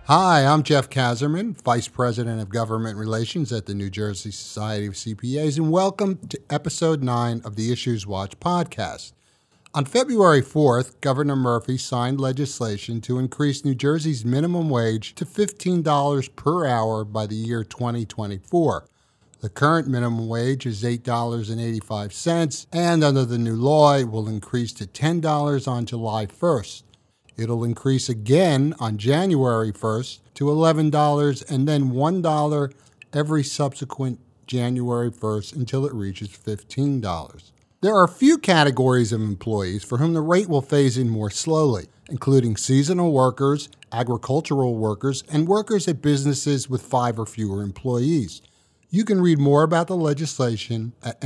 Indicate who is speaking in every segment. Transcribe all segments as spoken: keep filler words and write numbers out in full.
Speaker 1: Hi, I'm Jeff Kazerman, Vice President of Government Relations at the New Jersey Society of C P As, and welcome to Episode nine of the Issues Watch podcast. On February fourth, Governor Murphy signed legislation to increase New Jersey's minimum wage to fifteen dollars per hour by the year twenty twenty-four. The current minimum wage is eight dollars and eighty-five cents, and under the new law, it will increase to ten dollars on July first. It'll increase again on January first to eleven dollars and then one dollar every subsequent January first until it reaches fifteen dollars. There are a few categories of employees for whom the rate will phase in more slowly, including seasonal workers, agricultural workers, and workers at businesses with five or fewer employees. You can read more about the legislation at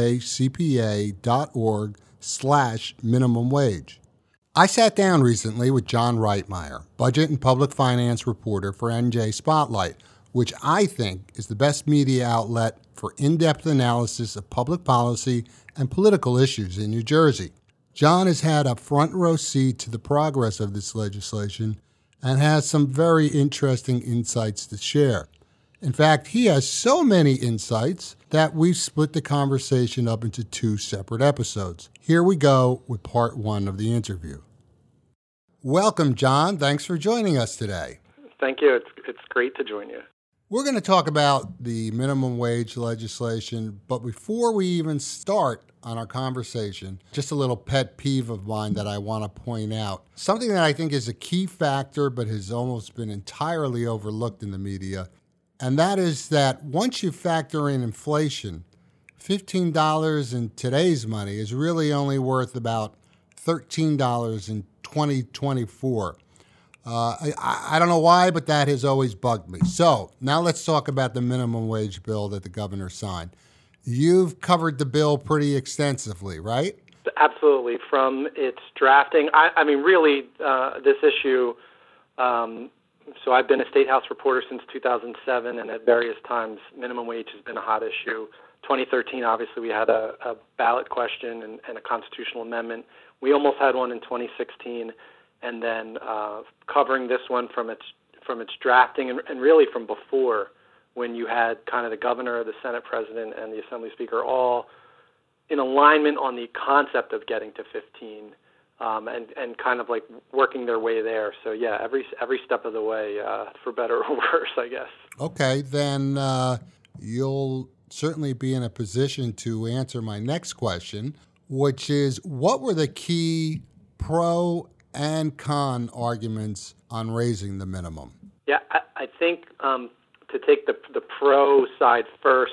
Speaker 1: njcpa.org slash minimum wage. I sat down recently with John Reitmeyer, budget and public finance reporter for N J Spotlight, which I think is the best media outlet for in-depth analysis of public policy and political issues in New Jersey. John has had a front row seat to the progress of this legislation and has some very interesting insights to share. In fact, he has so many insights that we've split the conversation up into two separate episodes. Here we go with part one of the interview. Welcome, John. Thanks for joining us today.
Speaker 2: Thank you. It's it's great to join you.
Speaker 1: We're going to talk about the minimum wage legislation, but before we even start on our conversation, just a little pet peeve of mine that I want to point out. Something that I think is a key factor but has almost been entirely overlooked in the media, and that is that once you factor in inflation, fifteen dollars in today's money is really only worth about thirteen dollars in twenty twenty-four. Uh, I, I don't know why, but that has always bugged me. So now let's talk about the minimum wage bill that the governor signed. You've covered the bill pretty extensively, right?
Speaker 2: Absolutely. From its drafting, I, I mean, really, uh, this issue, um, so I've been a State House reporter since two thousand seven, and at various times, minimum wage has been a hot issue. twenty thirteen, obviously, we had a, a ballot question and, and a constitutional amendment. We almost had one in twenty sixteen, and then uh, covering this one from its from its drafting and, and really from before, when you had kind of the governor, the Senate president, and the Assembly Speaker all in alignment on the concept of getting to fifteen, um, and and kind of like working their way there. So yeah, every every step of the way, uh, for better or worse, I guess.
Speaker 1: Okay, then uh, you'll certainly be in a position to answer my next question, which is, what were the key pro and con arguments on raising the minimum?
Speaker 2: Yeah, I, I think um, to take the the pro side first,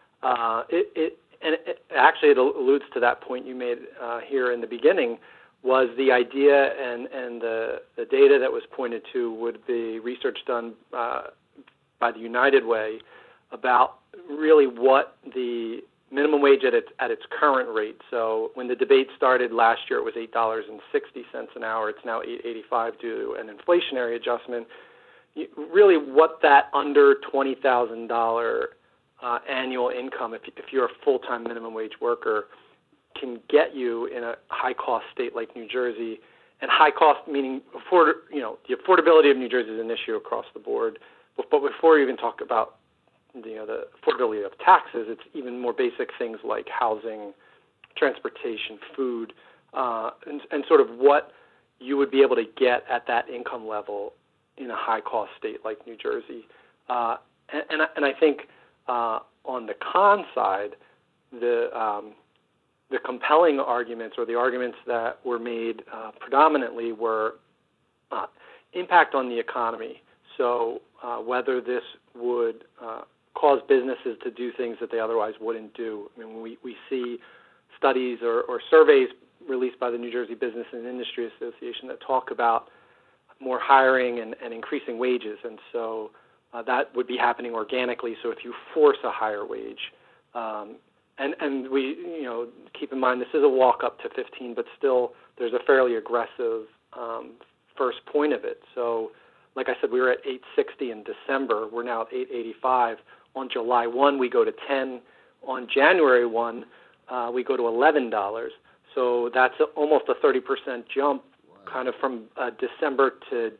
Speaker 2: uh, it, it and it, actually it alludes to that point you made uh, here in the beginning, was the idea and and the the data that was pointed to would be research done uh, by the United Way about really what the minimum wage at its at its current rate. So when the debate started last year, it was eight dollars and sixty cents an hour. It's now eight dollars and eighty-five cents due to an inflationary adjustment. You, really, what that under twenty thousand dollars uh, annual income, if if you're a full-time minimum wage worker, can get you in a high-cost state like New Jersey. And high cost meaning afford, you know, the affordability of New Jersey is an issue across the board. But, but before you even talk about you know, the affordability of taxes, it's even more basic things like housing, transportation, food, uh, and, and sort of what you would be able to get at that income level in a high-cost state like New Jersey. Uh, and, and, I, and I think uh, on the con side, the um, the compelling arguments or the arguments that were made uh, predominantly were uh, impact on the economy. So uh, whether this would uh, cause businesses to do things that they otherwise wouldn't do. I mean, we, we see studies or, or surveys released by the New Jersey Business and Industry Association that talk about more hiring and, and increasing wages. And so uh, that would be happening organically. So if you force a higher wage, um, and, and we, you know, keep in mind this is a walk up to fifteen, but still there's a fairly aggressive um, first point of it. So like I said, we were at eight sixty in December. We're now at eight eighty-five. On July first, we go to ten. On January first, uh, we go to eleven dollars. So that's a, almost a thirty percent jump, wow. kind of from uh, December to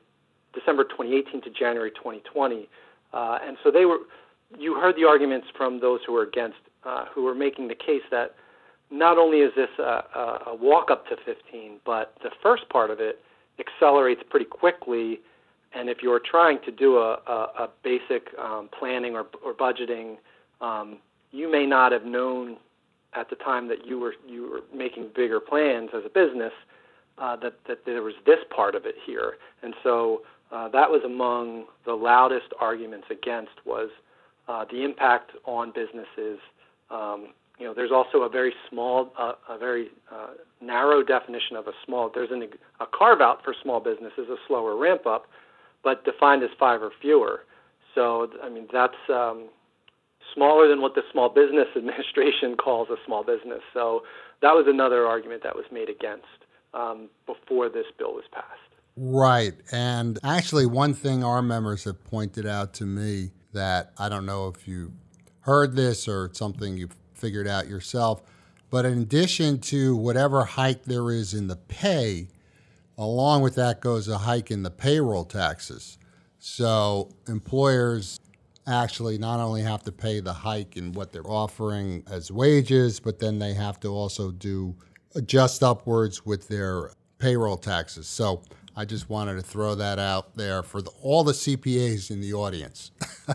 Speaker 2: December twenty eighteen to January twenty twenty. Uh, and so they were, you heard the arguments from those who were against, uh, who were making the case that not only is this a, a, a walk up to fifteen, but the first part of it accelerates pretty quickly. And if you're trying to do a, a, a basic um, planning or, or budgeting, um, you may not have known at the time that you were you were making bigger plans as a business uh, that that there was this part of it here. And so uh, that was among the loudest arguments against was uh, the impact on businesses. Um, you know, there's also a very small, uh, a very uh, narrow definition of a small. There's an, a carve out for small businesses, a slower ramp up, but defined as five or fewer. So, I mean, that's um, smaller than what the Small Business Administration calls a small business. So that was another argument that was made against um, before this bill was passed.
Speaker 1: Right. And actually, one thing our members have pointed out to me that I don't know if you heard this or it's something you've figured out yourself, but in addition to whatever hike there is in the pay, along with that goes a hike in the payroll taxes. So employers actually not only have to pay the hike in what they're offering as wages, but then they have to also do adjust upwards with their payroll taxes. So I just wanted to throw that out there for the, all the C P As in the audience.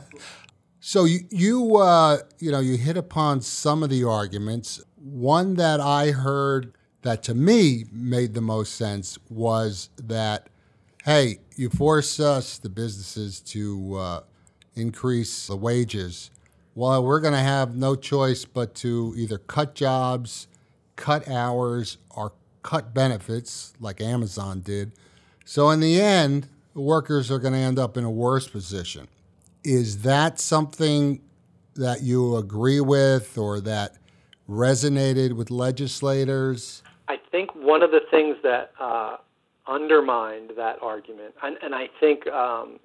Speaker 1: So you you uh, you know you hit upon some of the arguments. One that I heard that to me made the most sense was that, hey, you force us, the businesses, to uh, increase the wages. Well, we're going to have no choice but to either cut jobs, cut hours, or cut benefits like Amazon did. So in the end, the workers are going to end up in a worse position. Is that something that you agree with or that resonated with legislators?
Speaker 2: I think one of the things that uh, undermined that argument, and, and I think um,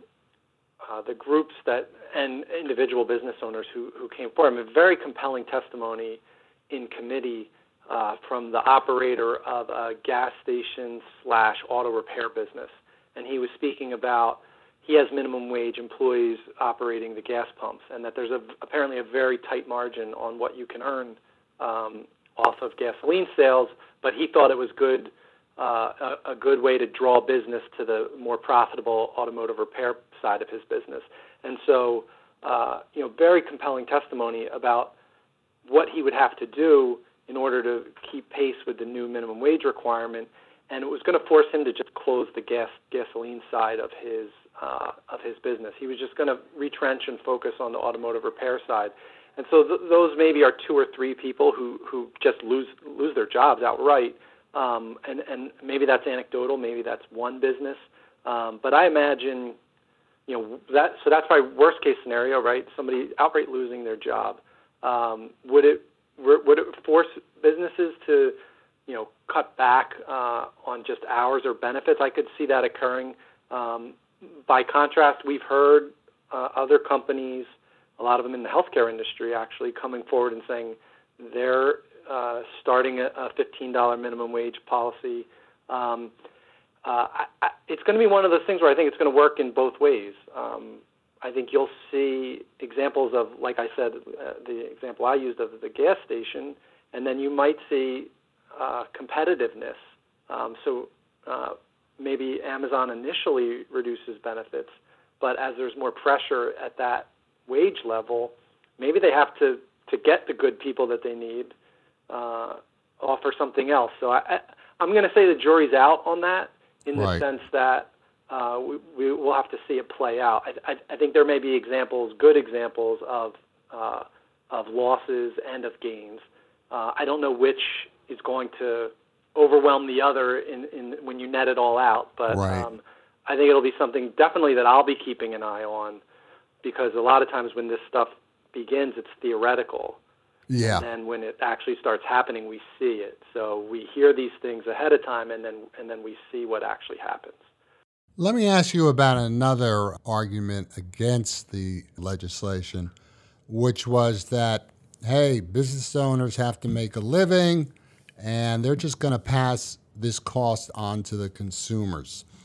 Speaker 2: uh, the groups that and individual business owners who, who came forward, I mean, very compelling testimony in committee uh, from the operator of a gas station slash auto repair business. And he was speaking about he has minimum wage employees operating the gas pumps, and that there's a, apparently a very tight margin on what you can earn um, off of gasoline sales, but he thought it was good, uh, a, a good way to draw business to the more profitable automotive repair side of his business. And so, uh, you know, very compelling testimony about what he would have to do in order to keep pace with the new minimum wage requirement, and it was going to force him to just close the gas gasoline side of his uh, of his business. He was just going to retrench and focus on the automotive repair side. And so th- those maybe are two or three people who, who just lose lose their jobs outright. Um, and, and maybe that's anecdotal, maybe that's one business. Um, but I imagine, you know, that so that's my worst case scenario, right? Somebody outright losing their job. Um, would it would it force businesses to, you know, cut back uh, on just hours or benefits? I could see that occurring. Um, by contrast, we've heard uh, other companies, a lot of them in the healthcare industry, actually coming forward and saying they're uh, starting a, a fifteen dollars minimum wage policy. Um, uh, I, I, it's going to be one of those things where I think it's going to work in both ways. Um, I think you'll see examples of, like I said, uh, the example I used of the gas station, and then you might see uh, competitiveness. Um, so uh, maybe Amazon initially reduces benefits, but as there's more pressure at that wage level, maybe they have to, to get the good people that they need, uh, offer something else. So I, I, I'm going to say the jury's out on that in the
Speaker 1: Right.
Speaker 2: sense that uh, we, we will have to see it play out. I, I, I think there may be examples, good examples of uh, of losses and of gains. Uh, I don't know which is going to overwhelm the other in, in when you net it all out, but
Speaker 1: Right.
Speaker 2: um, I think it'll be something definitely that I'll be keeping an eye on, because a lot of times when this stuff begins, it's theoretical.
Speaker 1: Yeah.
Speaker 2: And then when it actually starts happening, we see it. So we hear these things ahead of time, and then and then we see what actually happens.
Speaker 1: Let me ask you about another argument against the legislation, which was that, hey, business owners have to make a living, and they're just going to pass this cost on to the consumers.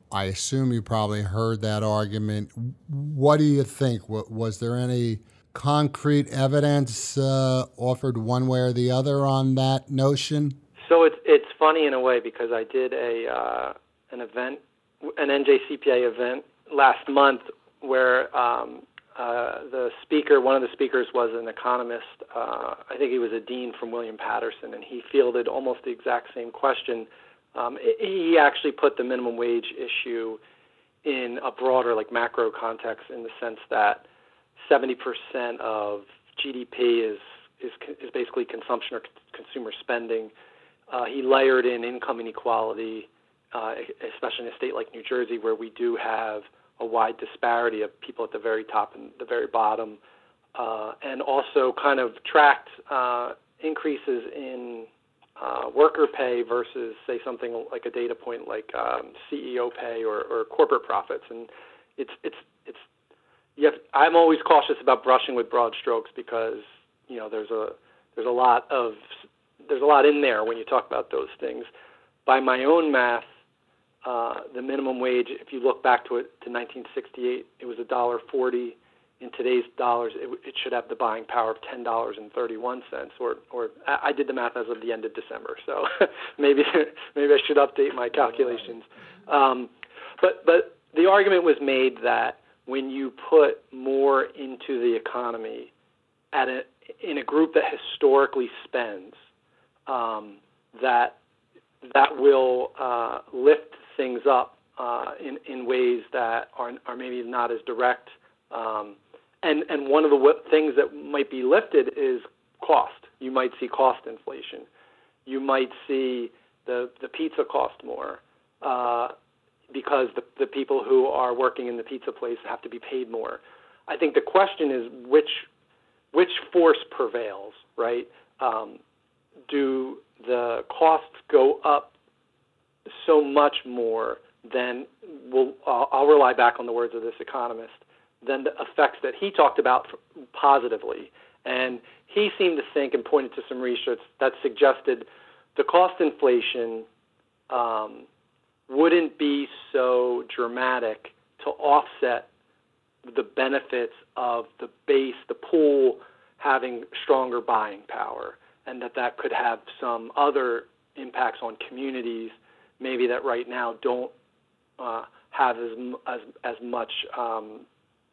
Speaker 1: I assume you probably heard that argument. What do you think? Was there any concrete evidence uh, offered one way or the other on that notion?
Speaker 2: So it's it's funny in a way because I did a uh, an event, an N J C P A event last month where um, uh, the speaker, one of the speakers was an economist. Uh, I think he was a dean from William Patterson, and he fielded almost the exact same question. Um, he actually put the minimum wage issue in a broader, like macro context, in the sense that seventy percent of G D P is is is basically consumption or consumer spending. Uh, he layered in income inequality, uh, especially in a state like New Jersey, where we do have a wide disparity of people at the very top and the very bottom, uh, and also kind of tracked uh, increases in uh, worker pay versus, say, something like a data point like um, C E O pay or, or corporate profits. And it's it's it's. You have, I'm always cautious about brushing with broad strokes because you know there's a there's a lot of there's a lot in there when you talk about those things. By my own math, uh, the minimum wage, if you look back to it to nineteen sixty-eight, it was one dollar forty. In today's dollars, it, it should have the buying power of ten dollars and thirty-one cents. Or, or I did the math as of the end of December, so maybe maybe I should update my calculations. Um, but but the argument was made that when you put more into the economy at a, in a group that historically spends, um, that that will uh, lift things up uh, in in ways that are are maybe not as direct. Um, and and one of the w- things that might be lifted is cost. You might see cost inflation. You might see the the pizza cost more. Uh, because the, the people who are working in the pizza place have to be paid more. I think the question is which which force prevails, right? Um, do the costs go up so much more than, we'll, uh, I'll rely back on the words of this economist, than the effects that he talked about positively? And he seemed to think and pointed to some research that suggested the cost inflation um, wouldn't be so dramatic to offset the benefits of the base, the pool, having stronger buying power, and that that could have some other impacts on communities, maybe that right now don't uh, have as as as much um,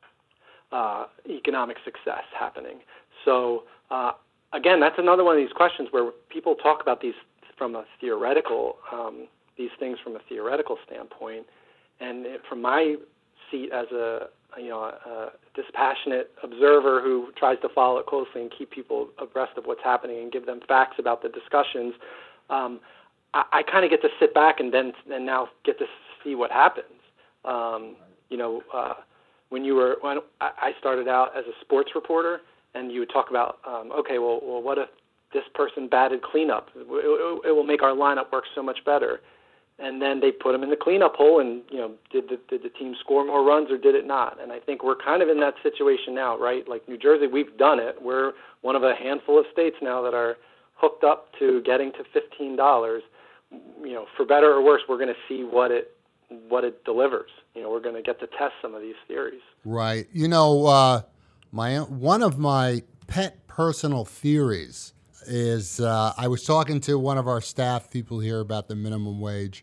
Speaker 2: uh, economic success happening. So uh, again, that's another one of these questions where people talk about these from a theoretical. Um, these things from a theoretical standpoint, and from my seat as a you know a, a dispassionate observer who tries to follow it closely and keep people abreast of what's happening and give them facts about the discussions, um, I, I kind of get to sit back and then and now get to see what happens. Um, you know, uh, when you were when I started out as a sports reporter, and you would talk about um, okay, well, well, what if this person batted cleanup? It, it, it will make our lineup work so much better. And then they put them in the cleanup hole, and you know, did the did the team score more runs or did it not? And I think we're kind of in that situation now, right? Like New Jersey, we've done it. We're one of a handful of states now that are hooked up to getting to fifteen dollars. You know, for better or worse, we're going to see what it what it delivers. You know, we're going to get to test some of these theories.
Speaker 1: Right. You know, uh, my one of my pet personal theories is uh, I was talking to one of our staff people here about the minimum wage,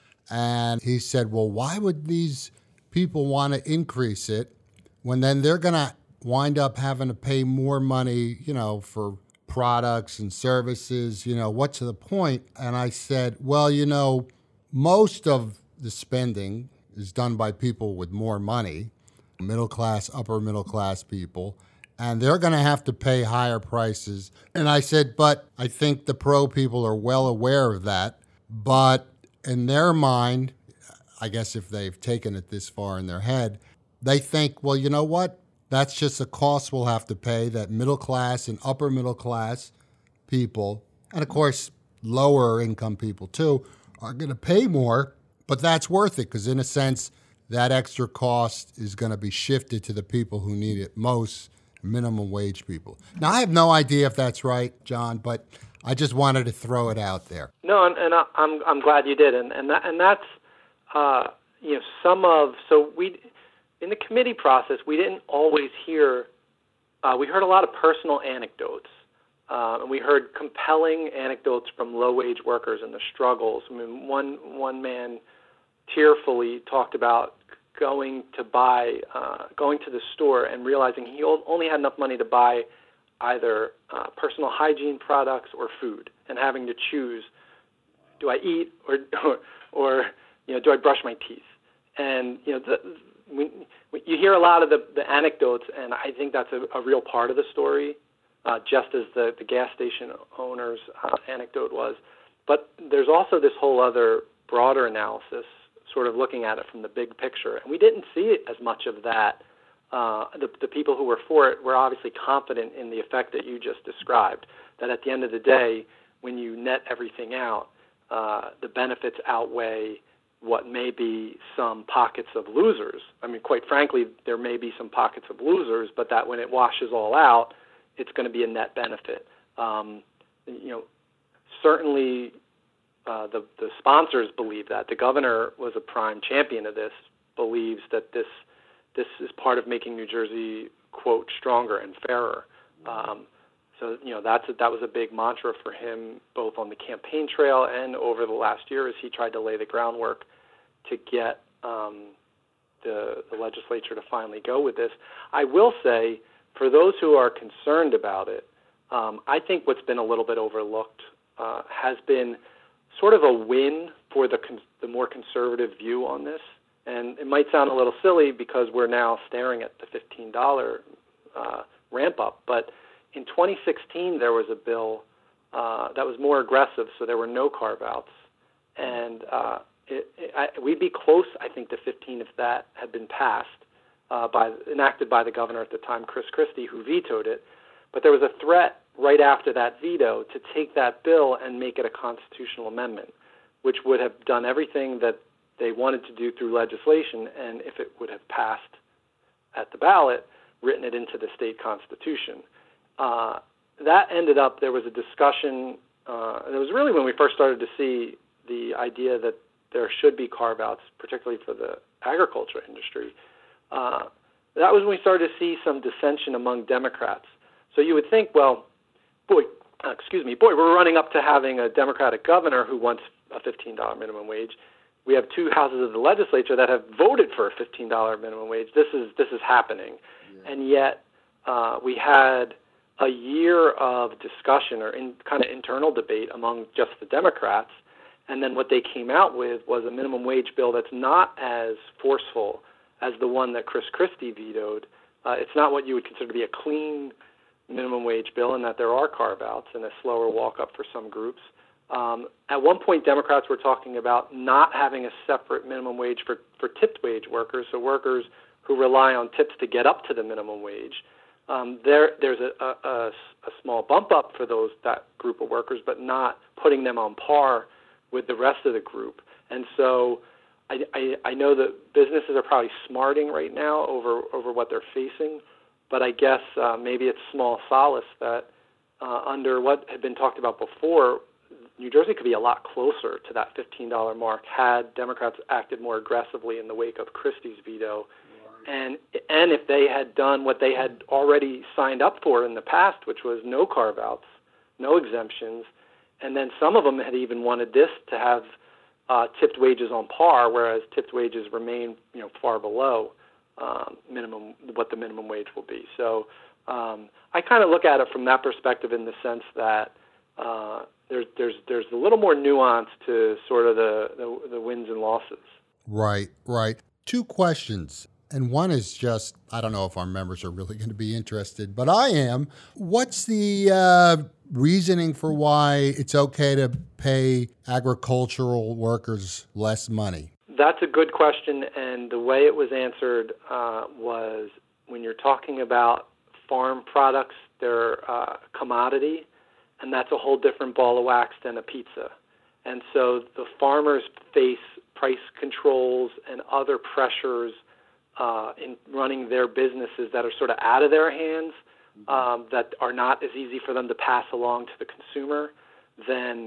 Speaker 1: and he said, well, why would these people want to increase it when then they're going to wind up having to pay more money, you know, for products and services? You know, what's the point? And I said, well, you know, most of the spending is done by people with more money, middle class, upper middle class people, and they're going to have to pay higher prices. And I said, but I think the pro people are well aware of that. But in their mind, I guess if they've taken it this far in their head, they think, well, you know what? That's just a cost we'll have to pay that middle class and upper middle class people, and of course, lower income people too, are going to pay more. But that's worth it because in a sense, that extra cost is going to be shifted to the people who need it most, minimum wage people. Now, I have no idea if that's right, John, but I just wanted to throw it out there.
Speaker 2: No, and, and I, I'm I'm glad you did, and and that, and that's uh, you know, some of so we in the committee process we didn't always hear. Uh, we heard a lot of personal anecdotes, uh, and we heard compelling anecdotes from low-wage workers and the struggles. I mean, one one man tearfully talked about going to buy, uh, going to the store and realizing he only had enough money to buy either uh, personal hygiene products or food, and having to choose: do I eat or, or, or you know, do I brush my teeth? And you know, the, we, we, you hear a lot of the, the anecdotes, and I think that's a, a real part of the story, uh, just as the, the gas station owner's uh, anecdote was. But there's also this whole other broader analysis, sort of looking at it from the big picture, and we didn't see it as much of that. Uh, the, the people who were for it were obviously confident in the effect that you just described, that at the end of the day, when you net everything out, uh, the benefits outweigh what may be some pockets of losers. I mean, quite frankly, there may be some pockets of losers, but that when it washes all out, it's going to be a net benefit. Um, you know, certainly uh, the, the sponsors believe that. The governor was a prime champion of this, believes that this this is part of making New Jersey, quote, stronger and fairer. Um, so, you know, that's a, that was a big mantra for him, both on the campaign trail and over the last year as he tried to lay the groundwork to get um, the, the legislature to finally go with this. I will say, for those who are concerned about it, um, I think what's been a little bit overlooked uh, has been sort of a win for the con- the more conservative view on this. And it might sound a little silly because we're now staring at the fifteen dollars uh, ramp up, but in twenty sixteen there was a bill uh, that was more aggressive, so there were no carve-outs, and uh, it, it, I, we'd be close, I think, to fifteen if that had been passed uh, by enacted by the governor at the time, Chris Christie, who vetoed it. But there was a threat right after that veto to take that bill and make it a constitutional amendment, which would have done everything that they wanted to do through legislation, and if it would have passed at the ballot, written it into the state constitution. Uh, that ended up, there was a discussion, uh, and it was really when we first started to see the idea that there should be carve-outs, particularly for the agriculture industry. Uh, that was when we started to see some dissension among Democrats. So you would think, well, boy, uh, excuse me, boy, we're running up to having a Democratic governor who wants a fifteen dollars minimum wage. We have two houses of the legislature that have voted for a fifteen dollars minimum wage. This is this is happening. Yeah. And yet uh, we had a year of discussion or in, kind of internal debate among just the Democrats, and then what they came out with was a minimum wage bill that's not as forceful as the one that Chris Christie vetoed. Uh, it's not what you would consider to be a clean minimum wage bill, in that there are carve-outs and a slower walk-up for some groups. Um, at one point, Democrats were talking about not having a separate minimum wage for, for tipped wage workers, so workers who rely on tips to get up to the minimum wage. Um, there, there's a, a, a, a small bump up for those that group of workers, but not putting them on par with the rest of the group. And so I, I, I know that businesses are probably smarting right now over, over what they're facing, but I guess uh, maybe it's small solace that uh, under what had been talked about before, New Jersey could be a lot closer to that fifteen dollars mark had Democrats acted more aggressively in the wake of Christie's veto. Right. And and if they had done what they had already signed up for in the past, which was no carve-outs, no exemptions, and then some of them had even wanted this to have uh, tipped wages on par, whereas tipped wages remain, you know, far below um, minimum what the minimum wage will be. So um, I kind of look at it from that perspective, in the sense that uh, There's there's there's a little more nuance to sort of the, the, the wins and losses.
Speaker 1: Right, right. Two questions. And one is just, I don't know if our members are really going to be interested, but I am. What's the uh, reasoning for why it's okay to pay agricultural workers less money?
Speaker 2: That's a good question. And the way it was answered uh, was, when you're talking about farm products, they're uh, commodity. And that's a whole different ball of wax than a pizza. And so the farmers face price controls and other pressures uh, in running their businesses that are sort of out of their hands, um, that are not as easy for them to pass along to the consumer than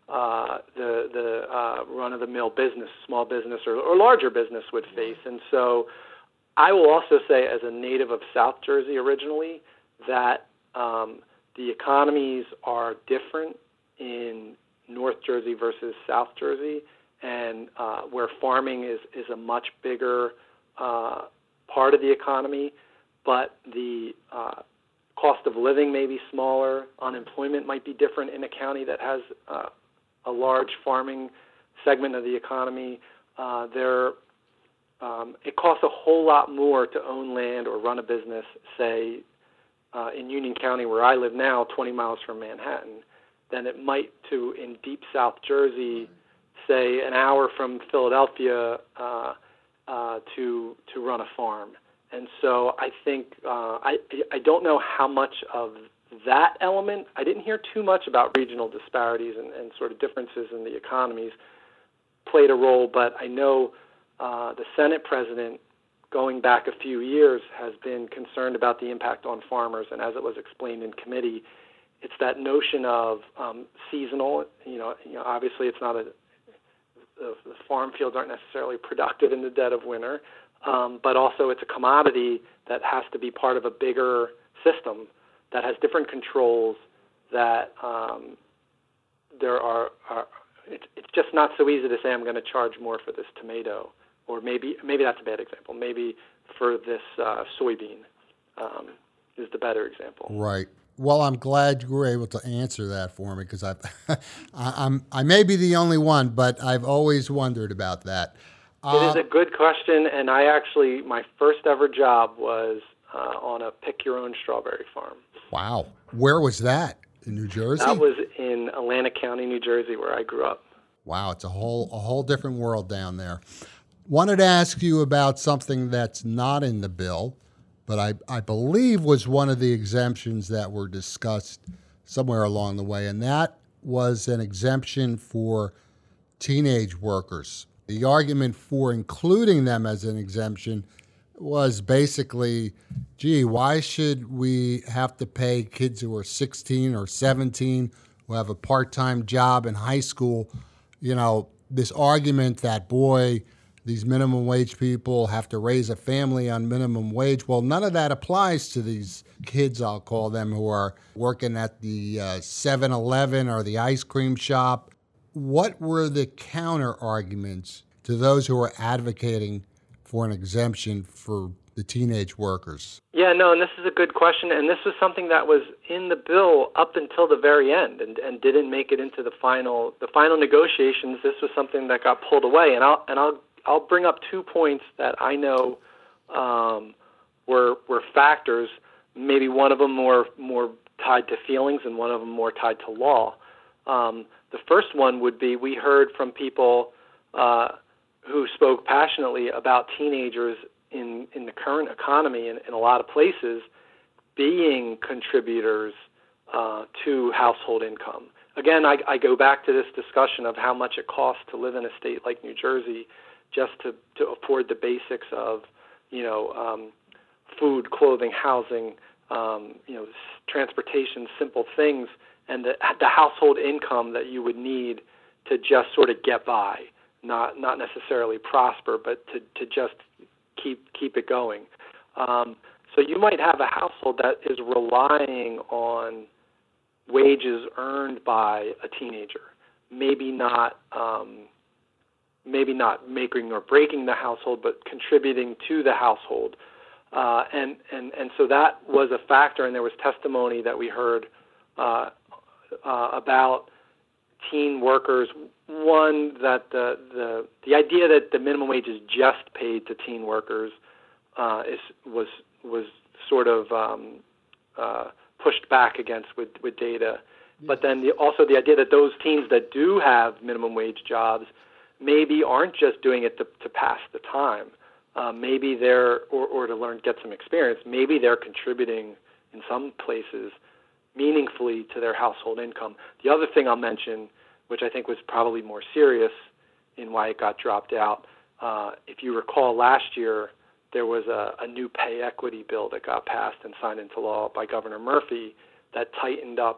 Speaker 2: uh, the the uh, run-of-the-mill business, small business, or, or larger business would face. And so I will also say, as a native of South Jersey originally, that um, the economies are different in North Jersey versus South Jersey, and uh, where farming is, is a much bigger uh, part of the economy, but the uh, cost of living may be smaller. Unemployment might be different in a county that has uh, a large farming segment of the economy. Uh, there, um, it costs a whole lot more to own land or run a business, say, uh, in Union County, where I live now, twenty miles from Manhattan, than it might to in deep South Jersey, say an hour from Philadelphia, uh, uh, to to run a farm. And so I think uh, I I don't know how much of that element. I didn't hear too much about regional disparities and, and sort of differences in the economies played a role, but I know uh, the Senate president, going back a few years, has been concerned about the impact on farmers. And as it was explained in committee, it's that notion of um, seasonal. You know, you know, obviously it's not a the, the farm fields aren't necessarily productive in the dead of winter, um, but also it's a commodity that has to be part of a bigger system that has different controls. That um, there are, are it's, it's just not so easy to say I'm going to charge more for this tomato, or maybe maybe that's a bad example. Maybe for this uh, soybean um, is the better example.
Speaker 1: Right. Well, I'm glad you were able to answer that for me, because I, I'm I may be the only one, but I've always wondered about that.
Speaker 2: Uh, it is a good question, and I actually my first ever job was uh, on a pick your own strawberry farm.
Speaker 1: Wow, where was that? In New Jersey?
Speaker 2: That was in Atlantic County, New Jersey, where I grew up.
Speaker 1: Wow, it's a whole a whole different world down there. Wanted to ask you about something that's not in the bill, but I, I believe was one of the exemptions that were discussed somewhere along the way, and that was an exemption for teenage workers. The argument for including them as an exemption was basically, gee, why should we have to pay kids who are sixteen or seventeen who have a part-time job in high school, you know, this argument that, boy, these minimum wage people have to raise a family on minimum wage. Well, none of that applies to these kids, I'll call them, who are working at the uh, seven eleven or the ice cream shop. What were the counter arguments to those who are advocating for an exemption for the teenage workers?
Speaker 2: Yeah, no, and this is a good question, and this was something that was in the bill up until the very end, and, and didn't make it into the final the final negotiations. This was something that got pulled away, and I'll and I'll I'll bring up two points that I know um, were were factors. Maybe one of them more more tied to feelings, and one of them more tied to law. Um, the first one would be, we heard from people uh, who spoke passionately about teenagers in, in the current economy in, in a lot of places being contributors uh, to household income. Again, I, I go back to this discussion of how much it costs to live in a state like New Jersey just to, to afford the basics of, you know, um, food, clothing, housing, um, you know, transportation, simple things, and the, the household income that you would need to just sort of get by, not not necessarily prosper, but to, to just keep keep it going. Um, so you might have a household that is relying on wages earned by a teenager, maybe not um, maybe not making or breaking the household, but contributing to the household. Uh, and, and, and so that was a factor, and there was testimony that we heard uh, uh, about teen workers. One, that the, the the idea that the minimum wage is just paid to teen workers uh, is was was sort of um, uh, pushed back against with, with data. But then the, also the idea that those teens that do have minimum wage jobs maybe aren't just doing it to, to pass the time. Uh, maybe they're, or, or to learn, get some experience, maybe they're contributing in some places meaningfully to their household income. The other thing I'll mention, which I think was probably more serious in why it got dropped out, uh, if you recall last year, there was a, a new pay equity bill that got passed and signed into law by Governor Murphy that tightened up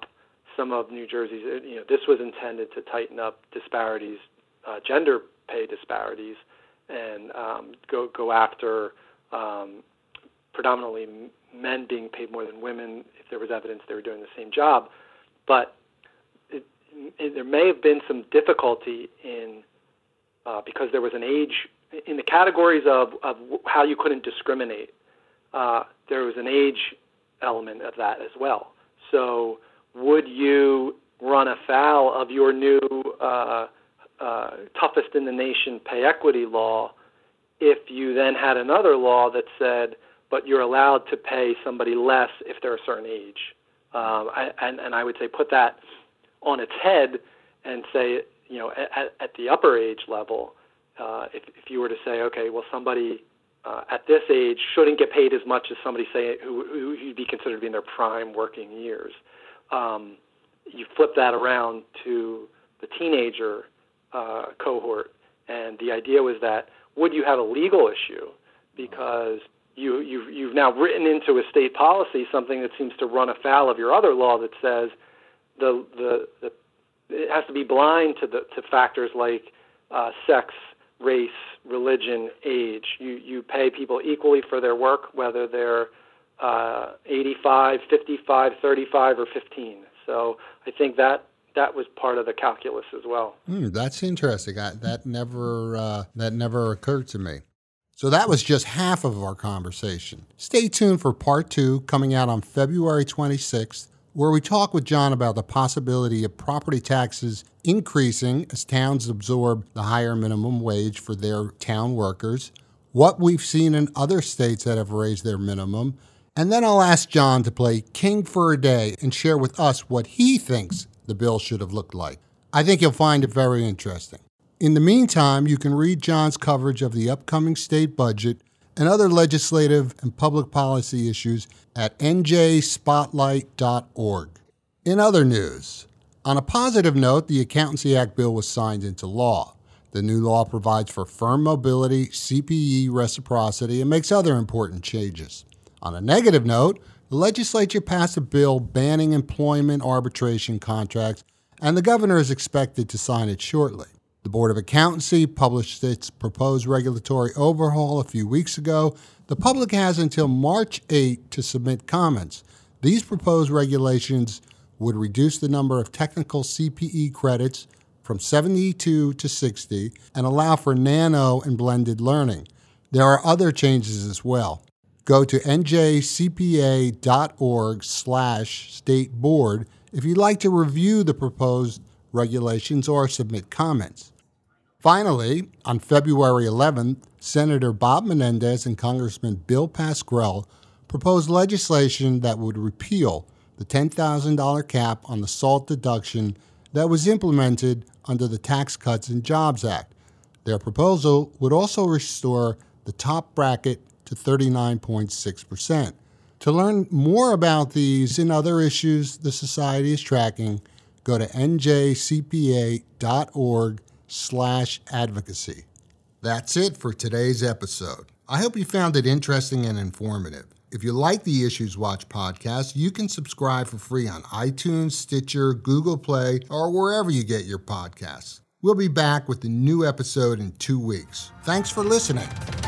Speaker 2: some of New Jersey's, you know, this was intended to tighten up disparities, uh, gender pay disparities, and um, go go after um, predominantly men being paid more than women if there was evidence they were doing the same job. But it, it, there may have been some difficulty in, uh, because there was an age, in the categories of, of how you couldn't discriminate, uh, there was an age element of that as well. So would you run afoul of your new uh, uh, toughest in the nation pay equity law if you then had another law that said, but you're allowed to pay somebody less if they're a certain age? Um, I, and, and I would say put that on its head and say, you know, at, at the upper age level, uh, if, if you were to say, okay, well, somebody uh, at this age shouldn't get paid as much as somebody, say, who, who you'd be considered to be in their prime working years. Um, you flip that around to the teenager uh, cohort, and the idea was that would you have a legal issue because you, you've, you've now written into a state policy something that seems to run afoul of your other law that says the the, the it has to be blind to the to factors like uh, sex, race, religion, age. You you pay people equally for their work, whether they're uh, eighty-five, fifty-five, thirty-five, or fifteen. So I think that that was part of the calculus as well.
Speaker 1: Mm, that's interesting. I, that never uh, that never occurred to me. So that was just half of our conversation. Stay tuned for part two, coming out on February twenty-sixth, where we talk with John about the possibility of property taxes increasing as towns absorb the higher minimum wage for their town workers, what we've seen in other states that have raised their minimum, and then I'll ask John to play King for a day and share with us what he thinks the bill should have looked like. I think you'll find it very interesting. In the meantime, you can read John's coverage of the upcoming state budget and other legislative and public policy issues at N J spotlight dot org. In other news, on a positive note, the Accountancy Act bill was signed into law. The new law provides for firm mobility, C P E reciprocity, and makes other important changes. On a negative note, the legislature passed a bill banning employment arbitration contracts, and the governor is expected to sign it shortly. The Board of Accountancy published its proposed regulatory overhaul a few weeks ago. The public has until March eighth to submit comments. These proposed regulations would reduce the number of technical C P E credits from seventy-two to sixty and allow for nano and blended learning. There are other changes as well. Go to N J C P A dot org slash state board if you'd like to review the proposed regulations or submit comments. Finally, on February eleventh, Senator Bob Menendez and Congressman Bill Pascrell proposed legislation that would repeal the ten thousand dollars cap on the SALT deduction that was implemented under the Tax Cuts and Jobs Act. Their proposal would also restore the top bracket to thirty-nine point six percent. To learn more about these and other issues the Society is tracking, go to N J C P A dot org slash advocacy. That's it for today's episode. I hope you found it interesting and informative. If you like the Issues Watch podcast, you can subscribe for free on iTunes, Stitcher, Google Play, or wherever you get your podcasts. We'll be back with a new episode in two weeks. Thanks for listening.